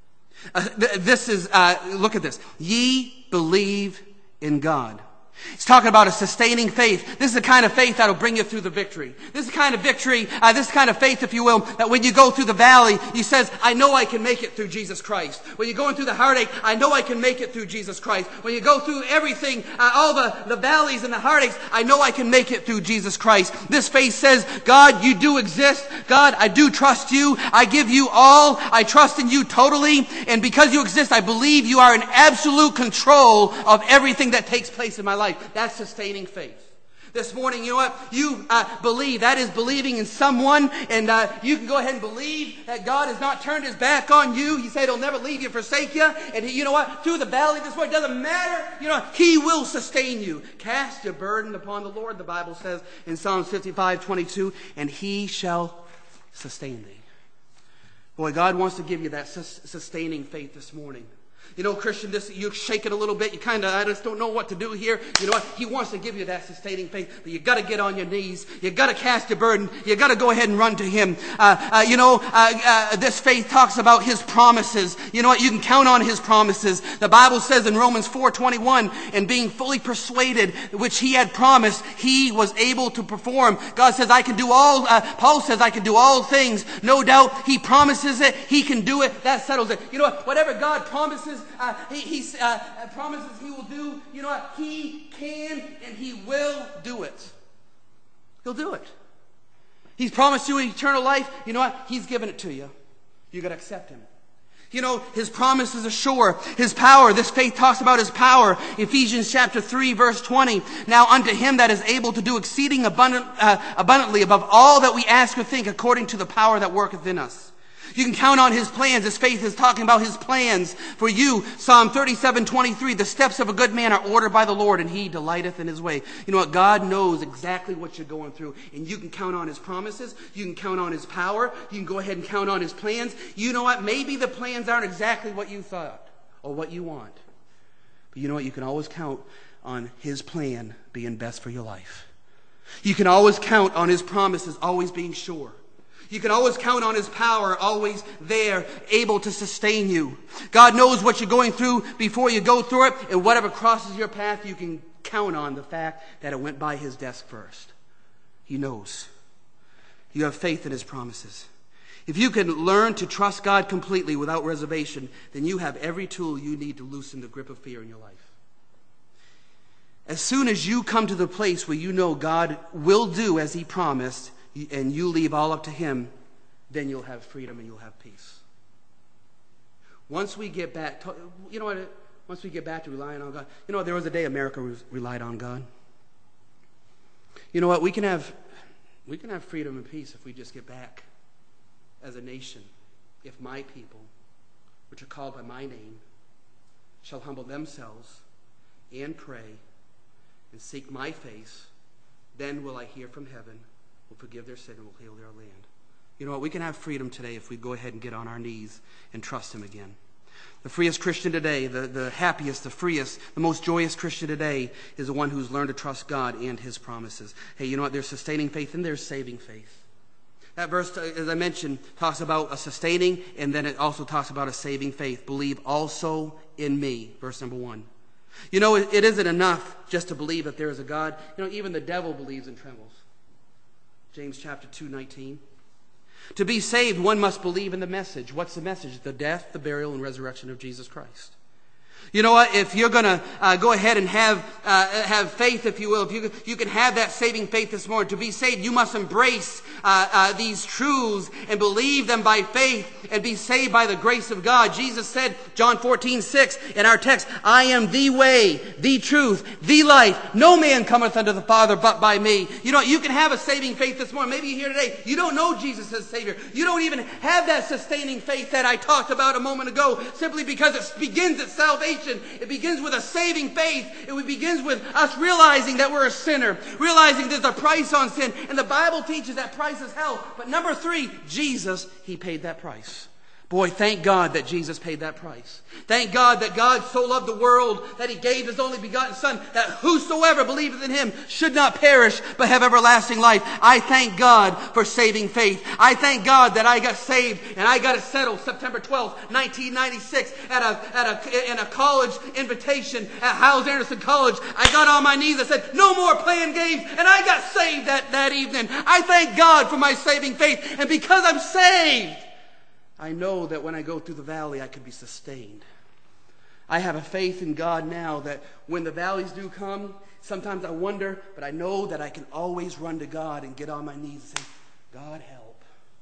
Look at this. Ye believe in God. It's talking about a sustaining faith. This is the kind of faith that will bring you through the victory. This is the kind of victory, this kind of faith, if you will, that when you go through the valley, you says, I know I can make it through Jesus Christ. When you're going through the heartache, I know I can make it through Jesus Christ. When you go through everything, all the valleys and the heartaches, I know I can make it through Jesus Christ. This faith says, God, you do exist. God, I do trust you. I give you all. I trust in you totally. And because you exist, I believe you are in absolute control of everything that takes place in my life. That's sustaining faith. This morning, you know what? You believe. That is believing in someone. And you can go ahead and believe that God has not turned his back on you. He said he'll never leave you, forsake you. And you know what? Through the valley this morning, it doesn't matter. You know, he will sustain you. Cast your burden upon the Lord, the Bible says in Psalms 55:22. And he shall sustain thee. Boy, God wants to give you that sustaining faith this morning. You know, Christian, you shake it a little bit. You I just don't know what to do here. You know what? He wants to give you that sustaining faith. But you got to get on your knees. You got to cast your burden. You got to go ahead and run to him. This faith talks about his promises. You know what? You can count on his promises. The Bible says in Romans 4:21, and being fully persuaded, which he had promised, he was able to perform. God says, I can do all, Paul says, I can do all things. No doubt, he promises it. He can do it. That settles it. You know what? Whatever God promises, he promises he will do. You know what? He can and he will do it. He'll do it. He's promised you eternal life. You know what? He's given it to you. You got to accept him. You know, his promises are sure. His power, this faith talks about his power. Ephesians chapter 3, verse 20. Now unto him that is able to do exceeding abundantly above all that we ask or think, according to the power that worketh in us. You can count on his plans. His faith is talking about his plans for you. Psalm 37:23, the steps of a good man are ordered by the Lord, and he delighteth in his way. You know what? God knows exactly what you're going through, and you can count on his promises. You can count on his power. You can go ahead and count on his plans. You know what? Maybe the plans aren't exactly what you thought or what you want. But you know what? You can always count on his plan being best for your life. You can always count on his promises always being sure. You can always count on his power, always there, able to sustain you. God knows what you're going through before you go through it, and whatever crosses your path, you can count on the fact that it went by his desk first. He knows. You have faith in his promises. If you can learn to trust God completely without reservation, then you have every tool you need to loosen the grip of fear in your life. As soon as you come to the place where you know God will do as he promised, and you leave all up to him, then you'll have freedom and you'll have peace. Once we get back to relying on God, you know, there was a day America relied on God. You know what? We can have freedom and peace if we just get back as a nation. If my people, which are called by my name, shall humble themselves and pray and seek my face, then will I hear from heaven, will forgive their sin, and will heal their land. You know what? We can have freedom today if we go ahead and get on our knees and trust him again. The freest Christian today, the happiest, the freest, the most joyous Christian today is the one who's learned to trust God and his promises. Hey, you know what? There's sustaining faith and there's saving faith. That verse, as I mentioned, talks about a sustaining, and then it also talks about a saving faith. Believe also in me, verse number 1. You know, it isn't enough just to believe that there is a God. You know, even the devil believes and trembles. James chapter 2:19. To be saved, one must believe in the message. What's the message? The death, the burial, and resurrection of Jesus Christ. You know what? If you're going to go ahead and have faith, if you will, if you can have that saving faith this morning. To be saved, you must embrace these truths and believe them by faith and be saved by the grace of God. Jesus said, John 14:6 in our text, I am the way, the truth, the life. No man cometh unto the Father but by me. You know, you can have a saving faith this morning. Maybe you're here today. You don't know Jesus as Savior. You don't even have that sustaining faith that I talked about a moment ago, simply because it begins at salvation. It begins with a saving faith. It begins with us realizing that we're a sinner, realizing there's a price on sin. And the Bible teaches that price is hell. But number 3, Jesus, he paid that price. Boy, thank God that Jesus paid that price. Thank God that God so loved the world that he gave his only begotten Son, that whosoever believeth in him should not perish but have everlasting life. I thank God for saving faith. I thank God that I got saved and I got it settled September 12th, 1996 in a college invitation at Hyles-Anderson College. I got on my knees and said, no more playing games, and I got saved that evening. I thank God for my saving faith, and because I'm saved, I know that when I go through the valley, I can be sustained. I have a faith in God now that when the valleys do come, sometimes I wonder, but I know that I can always run to God and get on my knees and say, God help.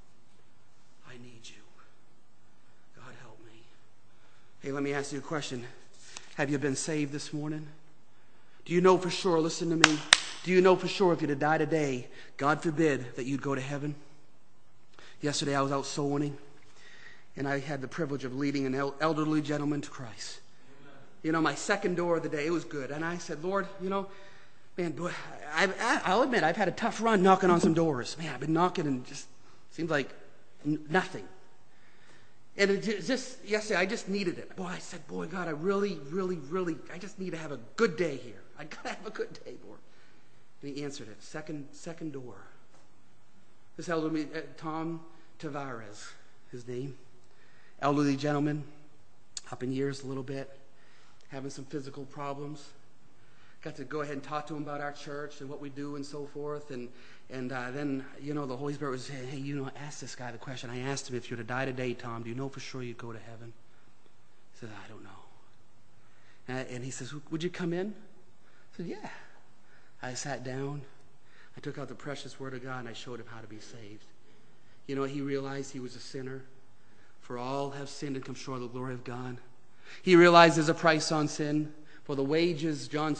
I need you. God help me. Hey, let me ask you a question. Have you been saved this morning? Do you know for sure, listen to me, Do you know for sure if you'd have died today, God forbid, that you'd go to heaven? Yesterday I was out soul winning, and I had the privilege of leading an elderly gentleman to Christ. Amen. You know, my second door of the day, it was good. And I said, Lord, you know, man, boy, I'll admit I've had a tough run knocking on some doors. Man, I've been knocking and just seems like nothing. And it just yesterday, I just needed it. Boy, I said, boy, God, I really, I just need to have a good day here. I got to have a good day, Lord. And he answered it. Second door. This elderly, Tom Tavares, his name. Elderly gentleman, up in years a little bit, having some physical problems. Got to go ahead and talk to him about our church and what we do and so forth. And then, you know, the Holy Spirit was saying, hey, you know, ask this guy the question. I asked him, if you were to die today, Tom, do you know for sure you'd go to heaven? He said, I don't know. And he says, would you come in? I said, yeah. I sat down. I took out the precious word of God and I showed him how to be saved. You know, he realized he was a sinner. For all have sinned and come short of the glory of God. He realized there's a price on sin. For the wages, Romans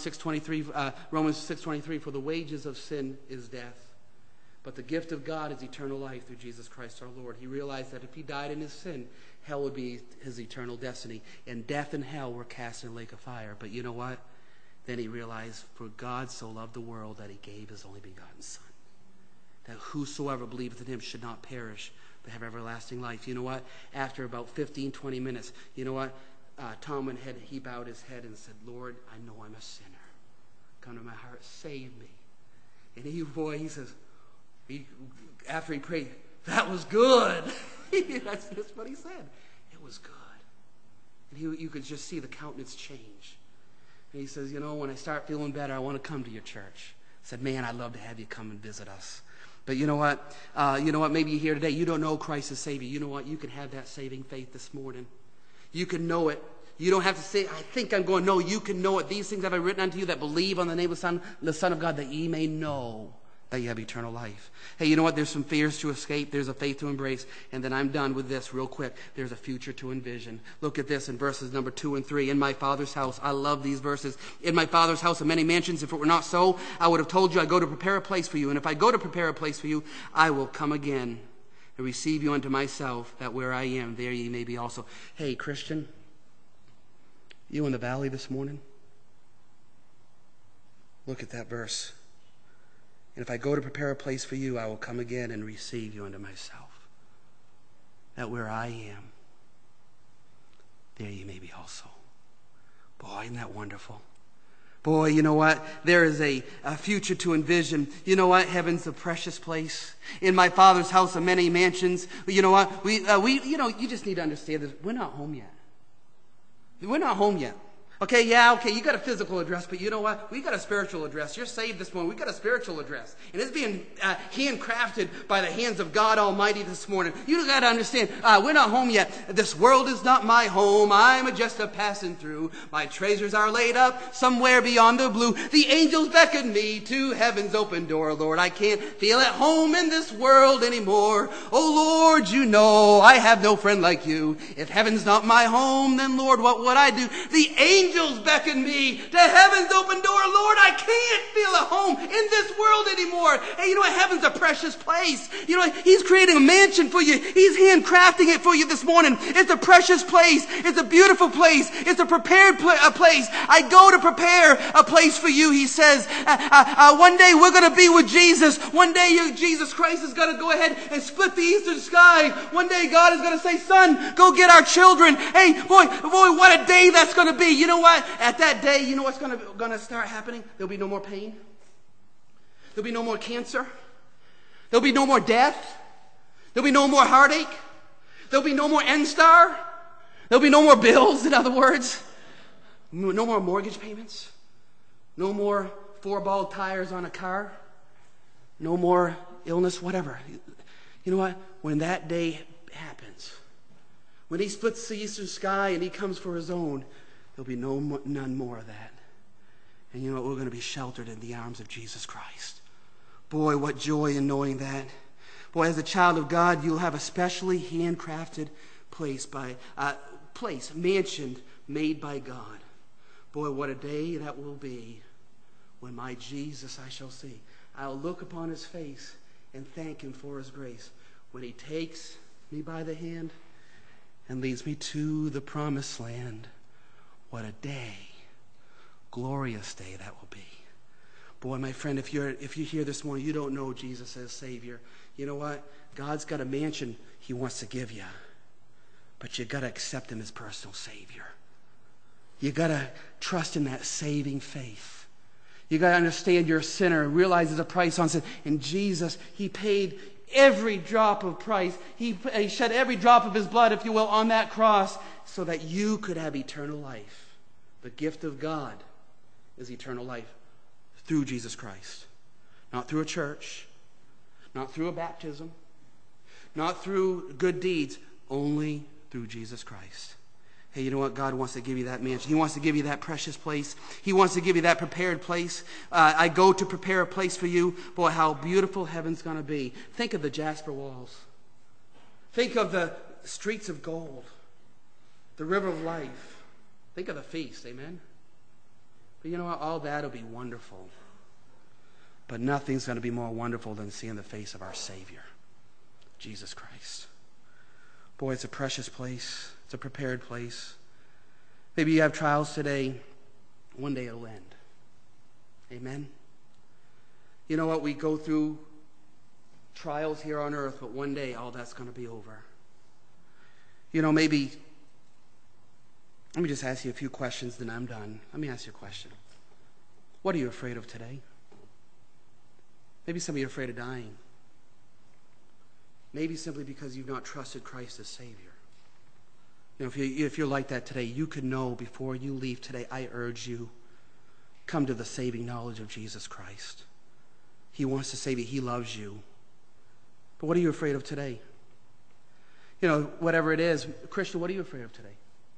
6:23, for the wages of sin is death. But the gift of God is eternal life through Jesus Christ our Lord. He realized that if he died in his sin, hell would be his eternal destiny. And death and hell were cast in a lake of fire. But you know what? Then he realized, for God so loved the world that he gave his only begotten Son, that whosoever believeth in him should not perish, but have everlasting life. You know what? After about 15, 20 minutes, you know what? Tom went ahead, he bowed his head and said, Lord, I know I'm a sinner. Come to my heart, save me. And he says, after he prayed, that was good. That's what he said. It was good. And you could just see the countenance change. And he says, you know, when I start feeling better, I want to come to your church. I said, man, I'd love to have you come and visit us. But you know what? Maybe you're here today. You don't know Christ as Savior. You know what? You can have that saving faith this morning. You can know it. You don't have to say, I think I'm going. No, you can know it. These things have I written unto you that believe on the name of the Son of God, that ye may know that you have eternal life. Hey, you know what? There's some fears to escape. There's a faith to embrace. And then I'm done with this real quick. There's a future to envision. Look at this in verses number 2 and 3. In my Father's house. I love these verses. In my Father's house are many mansions. If it were not so, I would have told you I go to prepare a place for you. And if I go to prepare a place for you, I will come again and receive you unto myself, that where I am, there ye may be also. Hey, Christian, you in the valley this morning? Look at that verse. And if I go to prepare a place for you, I will come again and receive you unto myself, that where I am, there ye may be also. Boy, isn't that wonderful? Boy, you know what? There is a future to envision. You know what? Heaven's a precious place. In my Father's house are many mansions. You know what? You just need to understand this. We're not home yet. We're not home yet. Okay, you got a physical address, but you know what? We got a spiritual address. You're saved this morning. We got a spiritual address. And it's being handcrafted by the hands of God Almighty this morning. You got to understand, we're not home yet. This world is not my home. I'm just a passing through. My treasures are laid up somewhere beyond the blue. The angels beckon me to heaven's open door. Lord, I can't feel at home in this world anymore. Oh, Lord, you know I have no friend like you. If heaven's not my home, then Lord, what would I do? The angels beckon me to heaven's open door. Lord, I can't feel at home in this world anymore. Hey, you know what? Heaven's a precious place. You know, he's creating a mansion for you. He's handcrafting it for you this morning. It's a precious place. It's a beautiful place. It's a prepared place. I go to prepare a place for you, he says. One day we're going to be with Jesus. One day Jesus Christ is going to go ahead and split the eastern sky. One day God is going to say, son, go get our children. Hey, boy, what a day that's going to be. You know what? At that day, you know what's going to start happening? There'll be no more pain. There'll be no more cancer. There'll be no more death. There'll be no more heartache. There'll be no more N-Star. There'll be no more bills, in other words. No more mortgage payments. No more 4-ball tires on a car. No more illness, whatever. You know what? When that day happens, when he splits the eastern sky and he comes for his own, there'll be none more of that. And you know what? We're going to be sheltered in the arms of Jesus Christ. Boy, what joy in knowing that. Boy, as a child of God, you'll have a specially handcrafted mansion made by God. Boy, what a day that will be when my Jesus I shall see. I'll look upon his face and thank him for his grace. When he takes me by the hand and leads me to the promised land, what a day, glorious day that will be. Boy, my friend, if you're here this morning, you don't know Jesus as Savior. You know what? God's got a mansion he wants to give you. But you got to accept him as personal Savior. You got to trust in that saving faith. You got to understand you're a sinner and realize there's a price on sin. And Jesus, he paid every drop of price. He shed every drop of his blood, if you will, on that cross so that you could have eternal life. The gift of God is eternal life through Jesus Christ. Not through a church, not through a baptism, not through good deeds, only through Jesus Christ. Hey, you know what? God wants to give you that mansion. He wants to give you that precious place. He wants to give you that prepared place. I go to prepare a place for you. Boy, how beautiful heaven's going to be. Think of the jasper walls. Think of the streets of gold. The river of life. Think of the feast, amen? But you know what? All that will be wonderful. But nothing's going to be more wonderful than seeing the face of our Savior, Jesus Christ. Boy, it's a precious place. It's a prepared place. Maybe you have trials today. One day it'll end. Amen? You know what? We go through trials here on earth, but one day all that's going to be over. You know, maybe... Let me just ask you a few questions, then I'm done. Let me ask you a question. What are you afraid of today? Maybe some of you are afraid of dying. Maybe simply because you've not trusted Christ as Savior. You know, if you're like that today, you could know before you leave today, I urge you, come to the saving knowledge of Jesus Christ. He wants to save you. He loves you. But what are you afraid of today? You know, whatever it is, Christian, what are you afraid of today?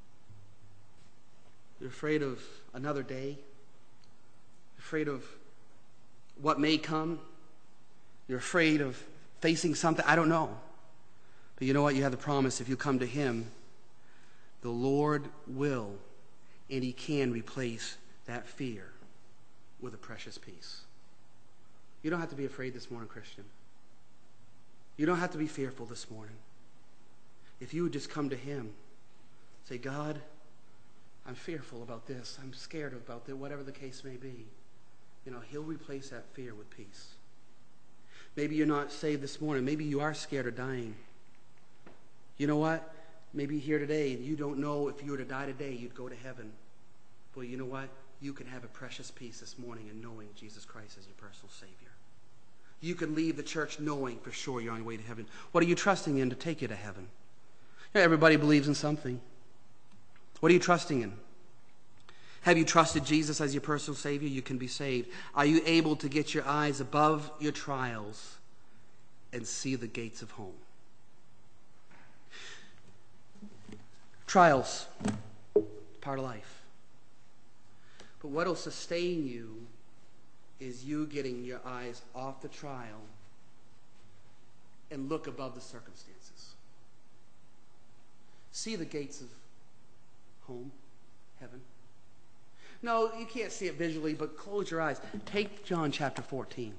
You're afraid of another day? Afraid of what may come? You're afraid of facing something? I don't know. But you know what? You have the promise. If you come to him, the Lord will and he can replace that fear with a precious peace. You don't have to be afraid this morning, Christian. You don't have to be fearful this morning. If you would just come to him, say, God, I'm fearful about this. I'm scared about that, whatever the case may be. You know, he'll replace that fear with peace. Maybe you're not saved this morning. Maybe you are scared of dying. You know what? Maybe here today, you don't know if you were to die today, you'd go to heaven. Well, you know what? You can have a precious peace this morning in knowing Jesus Christ as your personal Savior. You can leave the church knowing for sure you're on your way to heaven. What are you trusting in to take you to heaven? You know, everybody believes in something. What are you trusting in? Have you trusted Jesus as your personal Savior? You can be saved. Are you able to get your eyes above your trials and see the gates of home? Trials, part of life. But what will sustain you is you getting your eyes off the trial and look above the circumstances. See the gates of home, heaven. No, you can't see it visually, but close your eyes. Take John chapter 14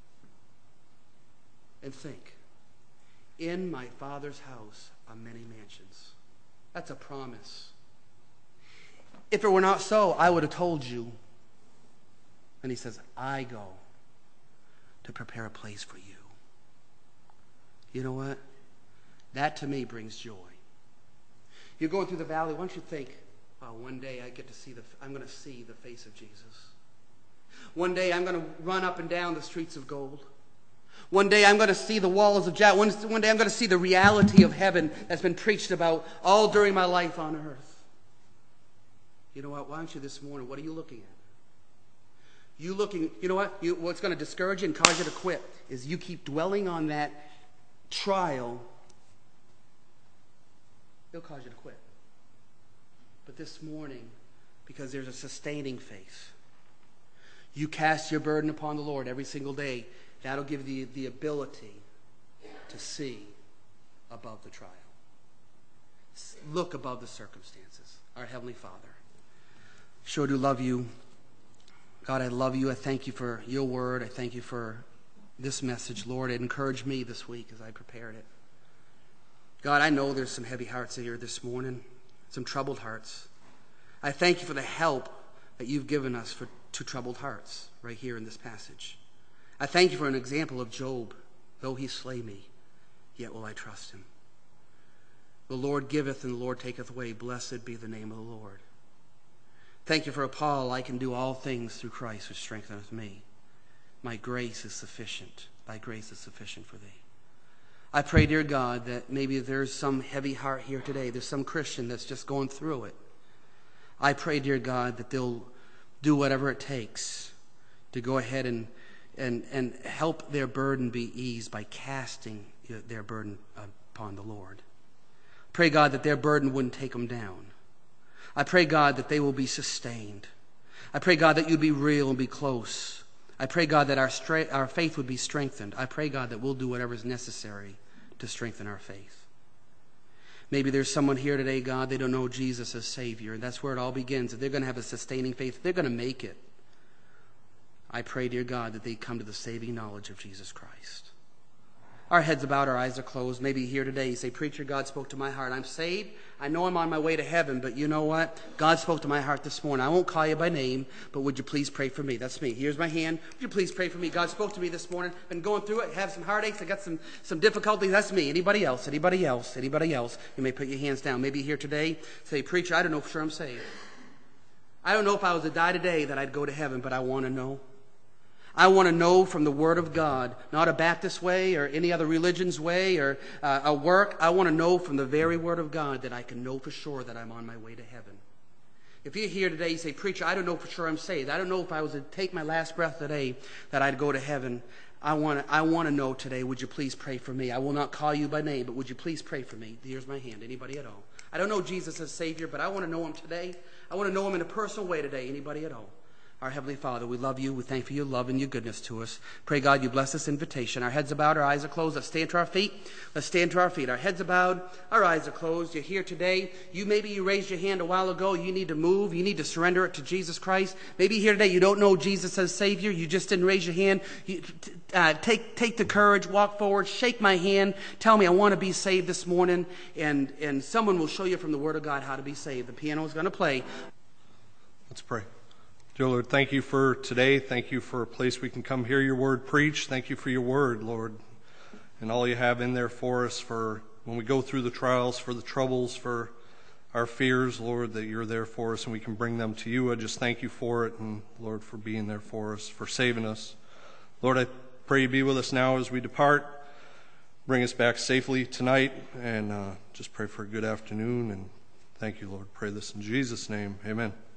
and think. In my Father's house are many mansions. That's a promise. If it were not so, I would have told you. And he says, I go to prepare a place for you. You know what? That to me brings joy. You're going through the valley, why don't you think, oh, one day I'm going to see the face of Jesus. One day I'm going to run up and down the streets of gold. One day I'm going to see the walls of Jericho. One day I'm going to see the reality of heaven that's been preached about all during my life on earth. You know what? Why don't you this morning, what are you looking at? You know what? What's going to discourage you and cause you to quit is you keep dwelling on that trial. It'll cause you to quit. But this morning, because there's a sustaining faith, you cast your burden upon the Lord every single day. That'll give you the ability to see above the trial. Look above the circumstances. Our Heavenly Father, sure do love you. God, I love you. I thank you for your word. I thank you for this message, Lord. It encouraged me this week as I prepared it. God, I know there's some heavy hearts here this morning, some troubled hearts. I thank you for the help that you've given us to troubled hearts right here in this passage. I thank you for an example of Job. Though he slay me, yet will I trust him. The Lord giveth and the Lord taketh away. Blessed be the name of the Lord. Thank you for Paul. I can do all things through Christ who strengtheneth me. My grace is sufficient. Thy grace is sufficient for thee. I pray, dear God, that maybe there's some heavy heart here today. There's some Christian that's just going through it. I pray, dear God, that they'll do whatever it takes to go ahead and help their burden be eased by casting their burden upon the Lord. Pray, God, that their burden wouldn't take them down. I pray, God, that they will be sustained. I pray, God, that you'd be real and be close. I pray, God, that our faith would be strengthened. I pray, God, that we'll do whatever is necessary to strengthen our faith. Maybe there's someone here today, God, they don't know Jesus as Savior, and that's where it all begins. If they're going to have a sustaining faith, if they're going to make it, I pray, dear God, that they come to the saving knowledge of Jesus Christ. Our heads are bowed, our eyes are closed. Maybe here today you say, preacher, God spoke to my heart. I'm saved. I know I'm on my way to heaven, but you know what? God spoke to my heart this morning. I won't call you by name, but would you please pray for me? That's me. Here's my hand. Would you please pray for me? God spoke to me this morning. Been going through it. Have some heartaches. I got some difficulties. That's me. Anybody else? Anybody else? Anybody else? You may put your hands down. Maybe here today, say, preacher, I don't know for sure I'm saved. I don't know if I was to die today that I'd go to heaven, but I want to know. I want to know from the Word of God, not a Baptist way or any other religion's way or a work. I want to know from the very Word of God that I can know for sure that I'm on my way to heaven. If you're here today, you say, preacher, I don't know for sure I'm saved. I don't know if I was to take my last breath today that I'd go to heaven. I want to know today, would you please pray for me? I will not call you by name, but would you please pray for me? Here's my hand. Anybody at all? I don't know Jesus as Savior, but I want to know Him today. I want to know Him in a personal way today. Anybody at all? Our Heavenly Father, we love you. We thank you for your love and your goodness to us. Pray, God, you bless this invitation. Our heads are bowed, our eyes are closed. Let's stand to our feet. Let's stand to our feet. Our heads are bowed, our eyes are closed. You're here today. Maybe you raised your hand a while ago. You need to move. You need to surrender it to Jesus Christ. Maybe here today you don't know Jesus as Savior. You just didn't raise your hand. Take the courage, walk forward, shake my hand. Tell me I want to be saved this morning. And someone will show you from the Word of God how to be saved. The piano is going to play. Let's pray. Dear Lord, thank you for today. Thank you for a place we can come hear your word preached. Thank you for your word, Lord, and all you have in there for us for when we go through the trials, for the troubles, for our fears, Lord, that you're there for us and we can bring them to you. I just thank you for it, and Lord, for being there for us, for saving us. Lord, I pray you be with us now as we depart. Bring us back safely tonight, and just pray for a good afternoon. And thank you, Lord. Pray this in Jesus' name. Amen.